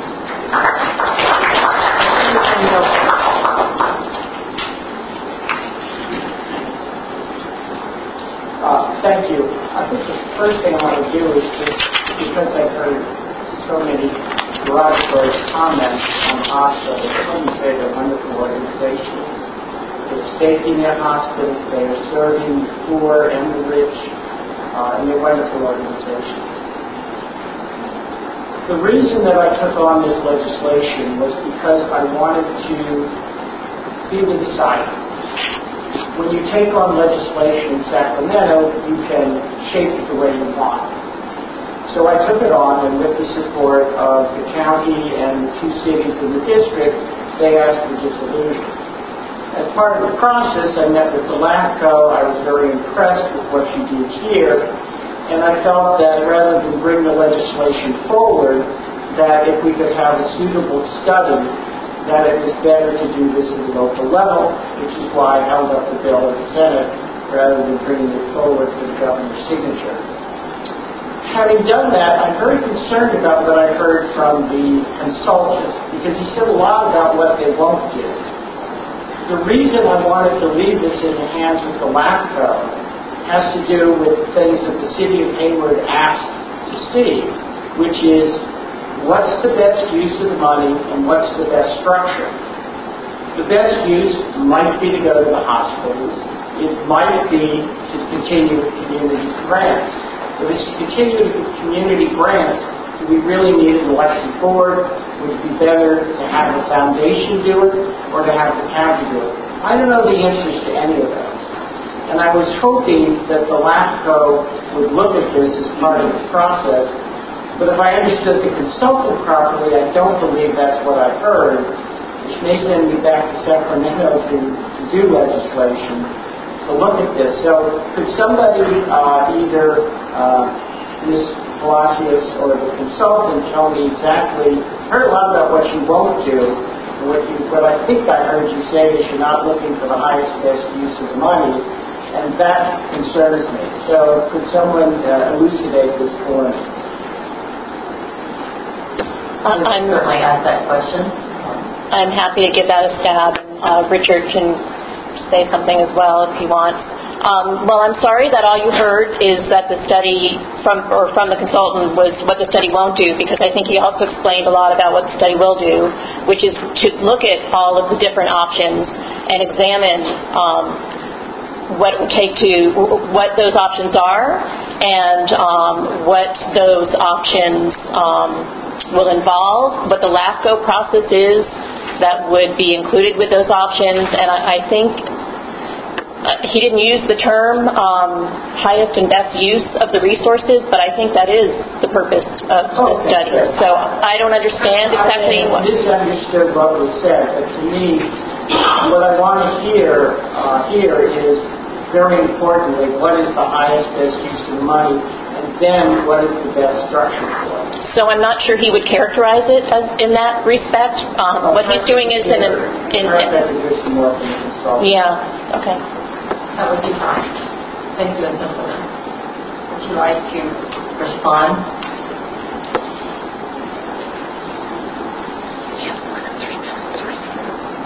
Uh, thank you. I think the first thing I want to do is just, because I've heard so many derogatory comments on hospitals, let me say they're wonderful organizations. There's safety net hospitals, they are serving the poor and the rich, uh, and they're wonderful organizations. The reason that I took on this legislation was because I wanted to be the decider. When you take on legislation in Sacramento, you can shape it the way you want. So I took it on, and with the support of the county and the two cities in the district, they asked for dissolution. As part of the process, I met with the LAFCO. I was very impressed with what you did here, and I felt that rather than bring the legislation forward, that if we could have a suitable study, that it was better to do this at the local level, which is why I held up the bill in the Senate rather than bringing it forward for the governor's signature. Having done that, I'm very concerned about what I heard from the consultant, because he said a lot about what they won't do. The reason I wanted to leave this in the hands of the LAFCO has to do with things that the city of Hayward asked to see, which is what's the best use of the money and what's the best structure. The best use might be to go to the hospitals. It might be to continue with community grants. If it's to continue with community grants, do we really need an election board? Would it be better to have the foundation do it or to have the county do it? I don't know the answers to any of those. And I was hoping that the LAFCO would look at this as part of its process. But if I understood the consultant properly, I don't believe that's what I heard, which may send me back to Sacramento to, to do legislation to look at this. So could somebody, uh, either uh, Miz Palacios or the consultant, tell me exactly? I heard a lot about what you won't do. And what, you, what I think I heard you say is you're not looking for the highest, best use of the money, and that concerns me. So could someone uh, elucidate this for me? I'm certainly ask that question. I'm happy to give that a stab. Uh, Richard can say something as well if he wants. Um, well, I'm sorry that all you heard is that the study from or from the consultant was what the study won't do, because I think he also explained a lot about what the study will do, which is to look at all of the different options and examine um, what it would take to what those options are and um, what those options um, will involve, what the LAFCO process is that would be included with those options. And I, I think uh, he didn't use the term um, highest and best use of the resources, but I think that is the purpose of the okay, study. sure. So I don't understand exactly I what... misunderstood what was said, but to me, what I want to hear uh, here is, very importantly, what is the highest, best use of the money, and then what is the best structure for it. So I'm not sure he would characterize it as in that respect. Um, well, what he's doing is in... an in, Perhaps I could hear some more from the consultant. Yeah, okay. That would be fine. Thank you, Councilman. Would you like to respond? We have more than three minutes.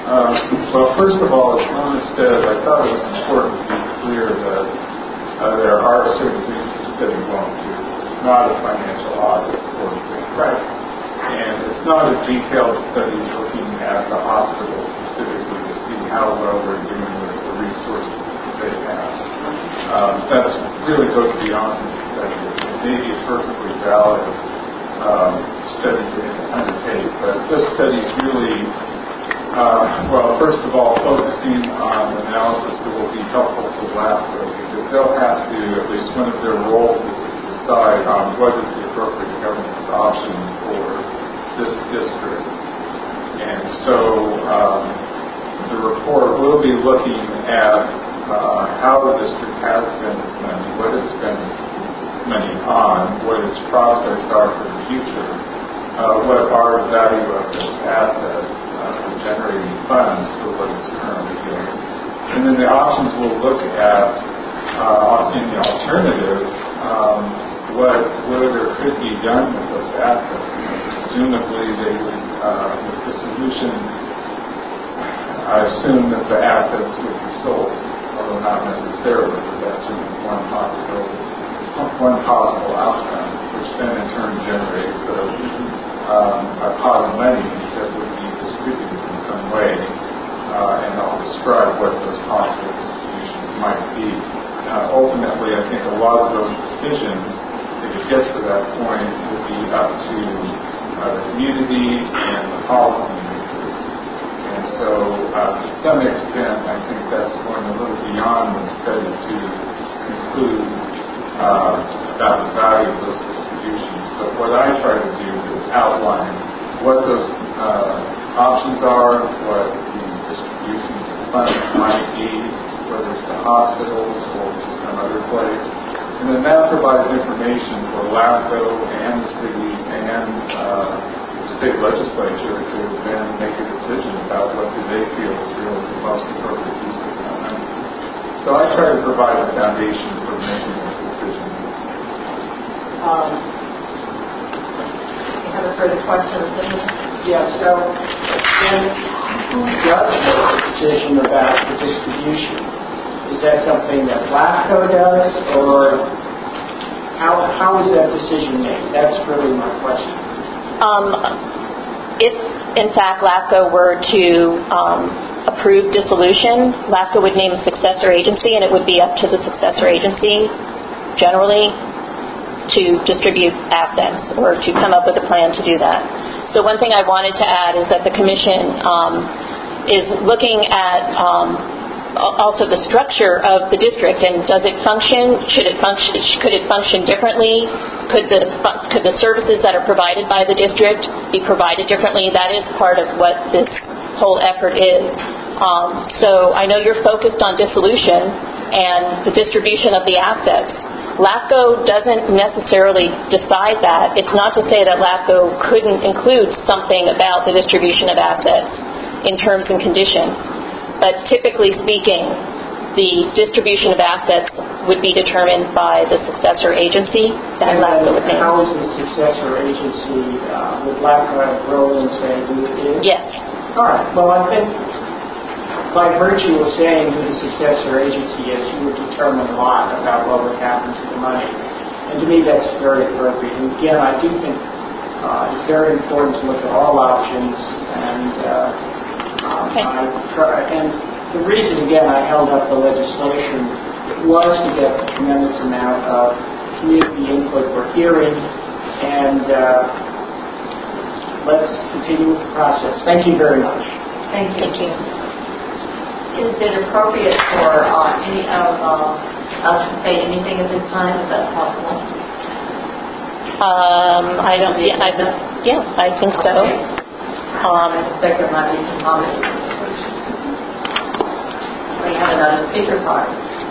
Uh, well, first of all, as Mona said, I thought it was important to be clear that uh, there are certain things the study won't do. It's not a financial audit, for example. Right. And it's not a detailed study looking at the hospital specifically to see how well they're doing with the resources that they have. Um, that really goes beyond the study. It may be a perfectly valid um, study to undertake, but this study is really, uh, well, first of all, focusing on analysis that will be helpful to LAFCO, because they'll have to, at least one of their roles is to decide on what is the appropriate governance option for this district. And so um, the report will be looking at uh, how the district has spent its money, what it's spent money on, what its prospects are for the future, uh, what are the value of its assets uh, for generating funds for what it's currently doing. And then the options we'll look at uh, in the alternative, um, what whether could be done with those assets. Presumably they would, uh, with the solution, I assume that the assets would be sold, although not necessarily, but that's certainly one possibility, one possible outcome, which then in turn generates a, um, a pot of money that would be distributed in some way, uh, and I'll describe what those possible distributions might be. Uh, ultimately, I think a lot of those decisions, if it gets to that point, will be up to uh, the community and the policymakers. And so, uh, to some extent, I think that's going a little beyond the study to conclude uh, about the value of those distributions. But what I try to do is outline what those uh, options are, what the distribution of funds might be, whether it's to hospitals or to some other place. And then that provides information for LAFCO and the city and uh, the state legislature to then make a decision about what do they feel is really the most appropriate use of that money. So I try to provide a foundation for making those decisions. Um, you have a further question? Yeah, so then who does make the decision about the distribution? Is that something that LAFCO does, or how how is that decision made? That's really my question. Um, if, in fact, LAFCO were to um, approve dissolution, LAFCO would name a successor agency, and it would be up to the successor agency, generally, to distribute assets or to come up with a plan to do that. So one thing I wanted to add is that the Commission um, is looking at um, also the structure of the district, and does it function? Should it function? Could it function differently? Could the could the services that are provided by the district be provided differently? That is part of what this whole effort is. Um, so I know you're focused on dissolution and the distribution of the assets. LAFCO doesn't necessarily decide that. It's not to say that LAFCO couldn't include something about the distribution of assets in terms and conditions. But typically speaking, the distribution of assets would be determined by the successor agency that LAFCO would name. How is the successor agency, uh, would LAFCO have a role in saying who it is? Yes. All right. Well, I think by virtue of saying who the successor agency is, you would determine a lot about what would happen to the money. And to me, that's very appropriate. And again, I do think uh, it's very important to look at all options and uh, Um, okay. I try, and the reason, again, I held up the legislation was to get a tremendous amount of community input for hearing, and uh, let's continue with the process. Thank you very much. Thank you. Thank you. Is it appropriate for uh, any of uh, us to say anything at this time? Is that possible? Um, I don't. Yeah, I, yeah, I think so. Okay. Um, I suspect there might be some comments. We have another speaker card.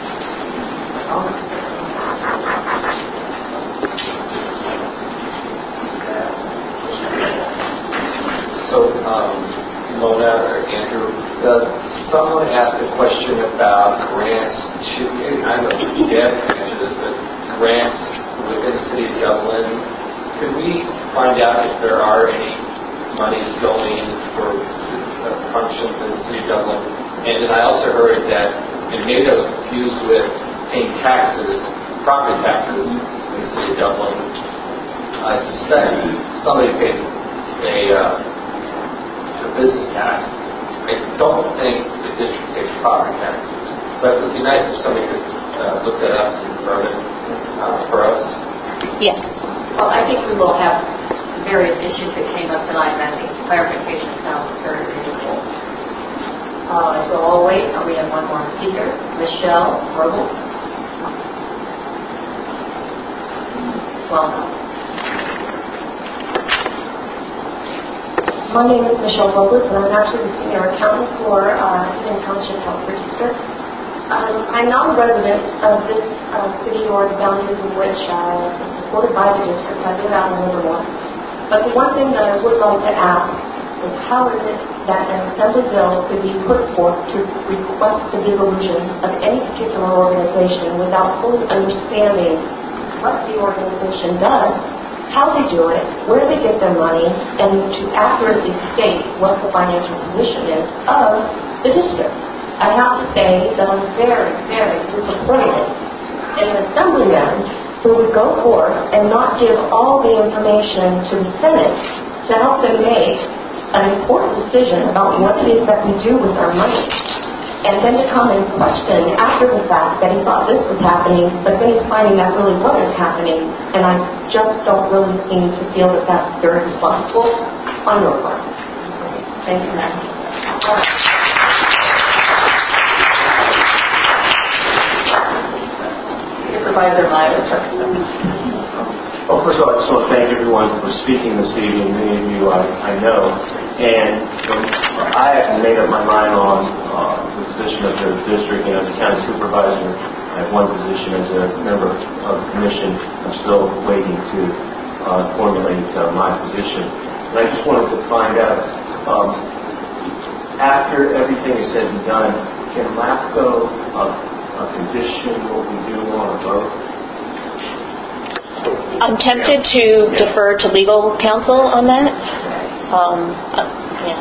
So, um, Mona or Andrew, uh, someone asked a question about grants to, I don't know if Deb can answer this, but grants within the city of Dublin. Could we find out if there are any monies going for uh, functions in the city of Dublin. And then I also heard that, and maybe that was confused with paying taxes, property taxes in the city of Dublin. I suspect somebody pays a, uh, a business tax. I don't think the district pays property taxes, but it would be nice if somebody could uh, look that up and confirm it uh, for us. Yes. Well, I think we will have various issues that came up tonight, and I think clarification sounds very reasonable. Uh, so I'll wait. We have one more speaker, Michelle Roble. Welcome. My name is Michelle Robles, and I'm actually the senior accountant for uh, Eden Township Healthcare District. Um, I'm not a resident of this uh, city or the boundaries in which uh, is supported by the district. I live out in Livermore. But the one thing that I would like to ask is how is it that an assembly bill could be put forth to request the dissolution of any particular organization without fully understanding what the organization does, how they do it, where they get their money, and to accurately state what the financial position is of the district. I have to say that I'm very, very disappointed in an assemblyman who would go forth and not give all the information to the Senate to help them make an important decision about what it is that we do with our money. And then to come and question after the fact that he thought this was happening, but then he's finding that really wasn't happening, and I just don't really seem to feel that that's very responsible on your part. Thank you, ma'am. Supervisor Myers. Well, first of all, I just want to thank everyone for speaking this evening. Many of you I, I know. And I haven't made up my mind on uh, the position of the district. And as a county supervisor, I have one position as a member of the commission. I'm still waiting to uh, formulate uh, my position. And I just wanted to find out, um, after everything is said and done, can LAFCO uh, uh, condition what we do on a vote? I'm tempted to defer to legal counsel on that. Um, uh, yeah.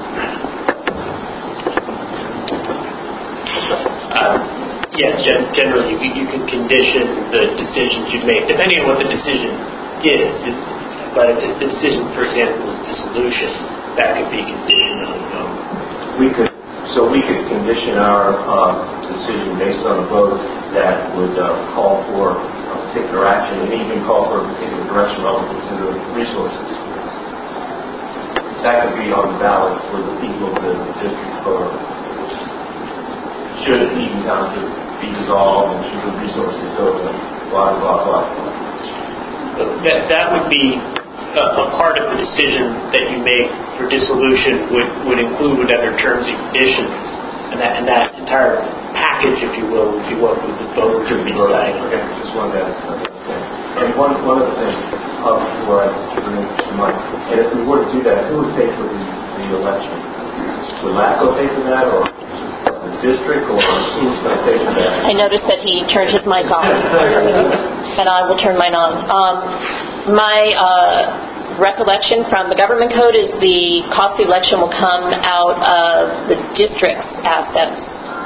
Uh, yes, gen- generally you, you can condition the decisions you make, depending on what the decision is. It, but if the decision, for example, is dissolution, that could be conditioned on a vote. We could, so we could condition our uh, decision based on a vote that would uh, call for a particular action and even call for a particular direction relative to the resources. That could be on the ballot for the people of the district for should Eden Township be dissolved and should the resources go to blah, blah, blah. That, that would be a, a part of the decision that you make for dissolution would, would include whatever terms and conditions, and that, and that entire package, if you will, would be what would the vote to be decided. Okay, just wanted to ask that. Okay. And one, one other thing, uh, before I bring it to mind, and if we were to do that, who would pay for the, the election? Would LAFCO pay for that, or the district, or who's going to pay for that? I noticed that he turned his mic off, and I will turn mine on. Um, my uh, recollection from the government code is the cost of the election will come out of the district's assets.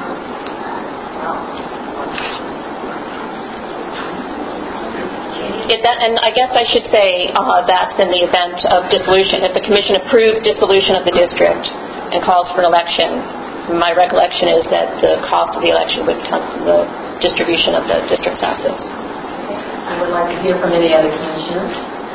If that, and I guess I should say uh, that's in the event of dissolution. If the commission approves dissolution of the district and calls for an election, my recollection is that the cost of the election would come from the distribution of the district's assets. I would like to hear from any other commissioners.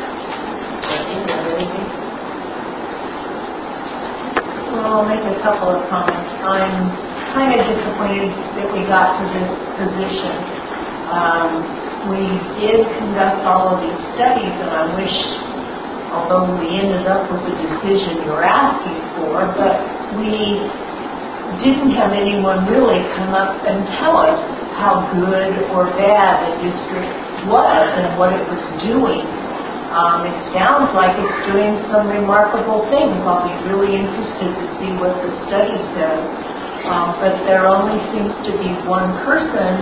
Well, I'll make a couple of comments. I'm kind of disappointed that we got to this position. Um, we did conduct all of these studies, and I wish, although we ended up with the decision you're asking for, but we didn't have anyone really come up and tell us how good or bad the district was and what it was doing. Um, it sounds like it's doing some remarkable things. I'll be really interested to see what the study says. Um, but there only seems to be one person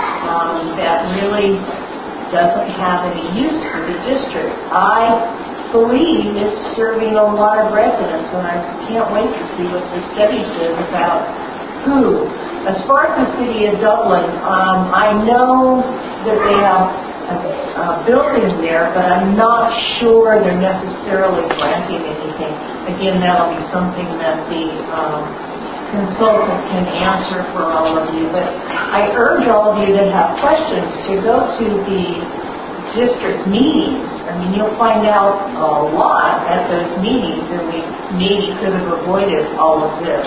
um, that really doesn't have any use for the district. I believe it's serving a lot of residents, and I can't wait to see what the study says about who. As far as the city of Dublin, um, I know that they have a, a building there, but I'm not sure they're necessarily granting anything. Again, that'll be something that the um, consultant can answer for all of you. But I urge all of you that have questions to go to the district meetings. I mean, you'll find out a lot at those meetings, and we maybe could have avoided all of this.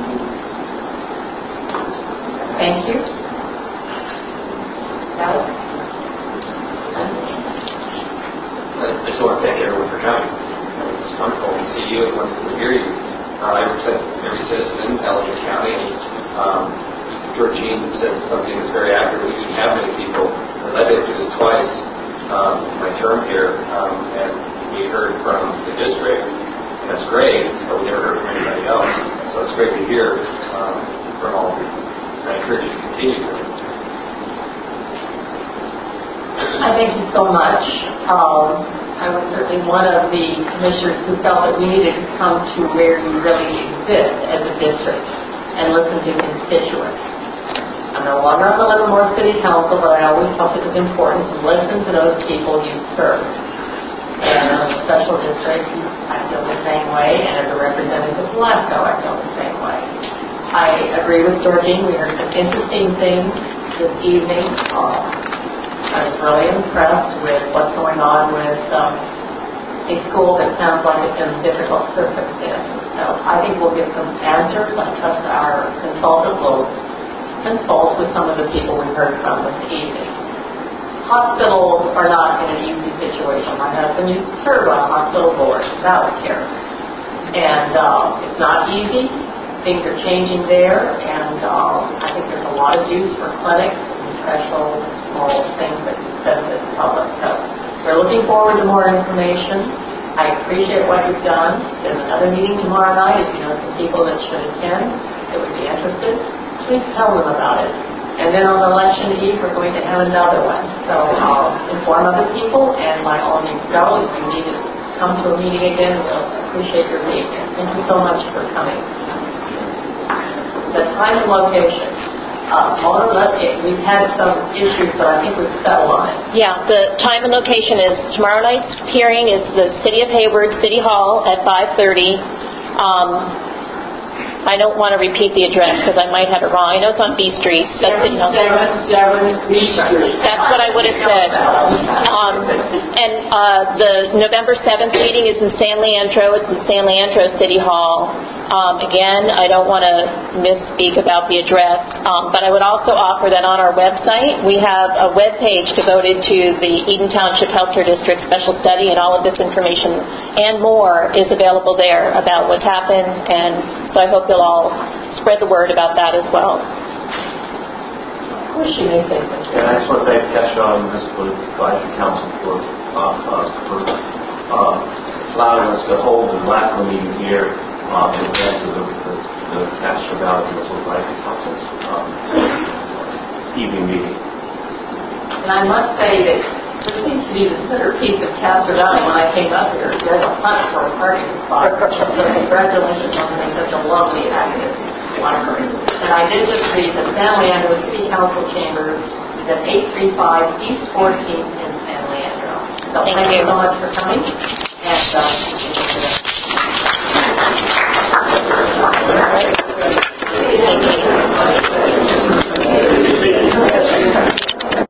Thank you. Alex? I just want to thank everyone for coming. It's wonderful to see you and wonderful to hear you. Uh, I represent every citizen in Allegheny County. Um, Georgine said something that's very accurate. We didn't have many people, because I've been through this twice um, my term here, um, and we heard from the district, and that's great, but we never heard from anybody else. So it's great to hear um, from all of you. I encourage you to continue to. I thank you so much. Um, I was certainly one of the commissioners who felt that we needed to come to where you really exist as a district and listen to constituents. I'm no longer on the Livermore City Council, but I always felt it was important to listen to those people you serve. And as a special district, I feel the same way, and as a representative of Glasgow, I feel the same way. I agree with Georgine. We heard some interesting things this evening. Um, I was really impressed with what's going on with um, a school that sounds like it's in difficult circumstances. So I think we'll get some answers. I trust our consultant will consult with some of the people we heard from this evening. Hospitals are not in an easy situation. My husband used to serve on a hospital board, without care. And uh, it's not easy. Things are changing there, and um, I think there's a lot of use for clinics and special small things that benefit the public. So we're looking forward to more information. I appreciate what you've done. There's another meeting tomorrow night. If you know some people that should attend that would be interested, please tell them about it. And then on election eve, we're going to have another one. So I'll inform other people, and by all means go. If you need to come to a meeting again, we'll appreciate your being here. Thank you so much for coming. The time and location. Uh, Mona, let, we've had some issues, but I think we've settled on it. Yeah, the time and location is tomorrow night's hearing is the City of Hayward City Hall at five thirty. Um, I don't want to repeat the address because I might have it wrong. I know it's on B Street. seven seventy-seven B Street. That's what I would have said. Um, and uh, the November seventh meeting is in San Leandro. It's in San Leandro City Hall. Um, again, I don't want to misspeak about the address, um, but I would also offer that on our website we have a web page devoted to the Eden Township Healthcare District Special Study, and all of this information and more is available there about what's happened, and so I hope you'll all spread the word about that as well. Of course you may say something. And I just want to thank Kesha and the Municipal Advisory Council for, uh, uh, for uh, allowing us to hold the last meeting here um, in advance of the, the, the Castro Valley Municipal Advisory Council um, evening meeting. And I must say that this seems to be the centerpiece of Castro Valley. When I came up here, there's a hunt for a parking spot. So congratulations on having such a lovely, active library. And I did just read the San Leandro City Council Chambers is at eight three five East fourteenth in San Leandro. So thank, thank you so much for coming. And uh,